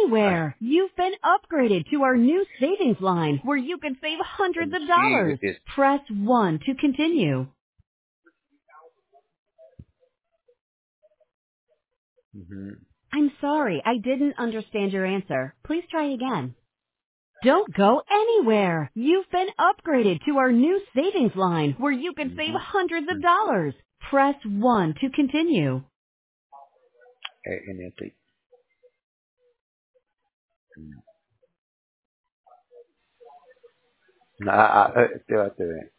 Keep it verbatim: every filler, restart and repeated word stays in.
anywhere. You've been upgraded to our new savings line where you can save hundreds of dollars. Press one to continue. Mm-hmm. I'm sorry, I didn't understand your answer. Please try again. Don't go anywhere. You've been upgraded to our new savings line where you can save hundreds of dollars. Press one to continue. Eh, N T. Ah, ah, eh, espérate,